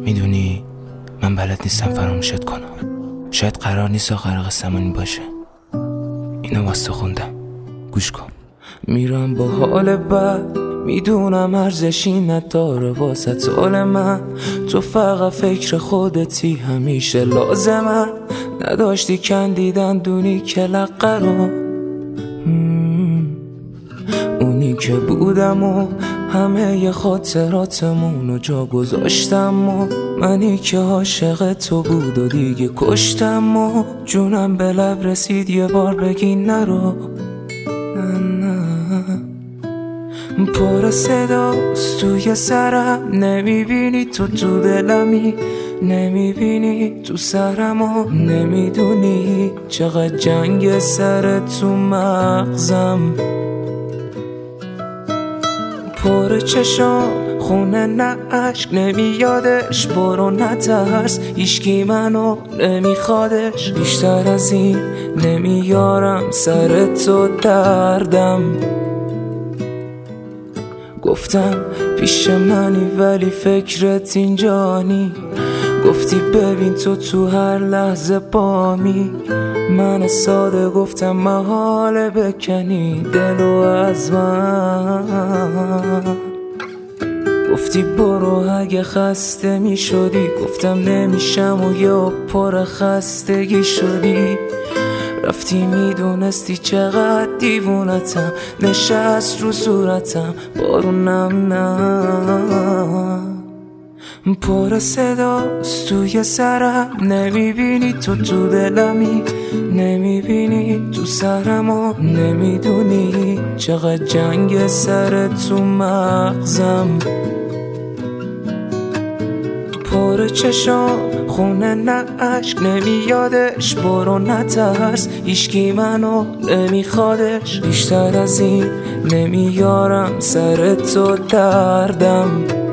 میدونی من بلد نیستم فراموشت کنم. شاید قرار نیست آخر قصه‌مون باشه. اینو واسه خوندم، گوش کن. میرم با حال بد، میدونم ارزشی نداره واسه حال من. تو فقط فکر خودتی، همیشه لازمه. نداشتی کندیدن دونی که لقه اونی که بودم و همه خاطراتمونو جا گذاشتم و منی که عاشق تو بود و دیگه کشتم و جونم به لب رسید یه بار بگی نرو. پر صداست توی سرم، نمیبینی تو دلمی، نمیبینی تو سرمو، نمیدونی چقدر جنگ سر تو مغزم. پر چشام خونه نه عشق نمیادش، برو نترس هیچکی منو نمیخوادش. بیشتر از این نمیارم سر تو دردم. گفتم پیش منی ولی فکرت اینجانی. گفتی ببین تو هر لحظه بامی. من ساده گفتم محاله بکنی دلو از من. گفتی برو اگه خسته می شدی، گفتم نمیشم و یا پر خستگی شدی. رفتی میدونستی چقدر دیوونتم، نشست رو صورتم بارونم نه. پر صداست توی سرم، نمیبینی تو دلمی، نمیبینی تو سرمو، نمیدونی چقدر جنگ سر تو مغزم. پر چشام خونه نه عشق نمیادش، برو نترس هیچکی منو نمیخوادش. بیشتر از این نمیارم سر تو دردم.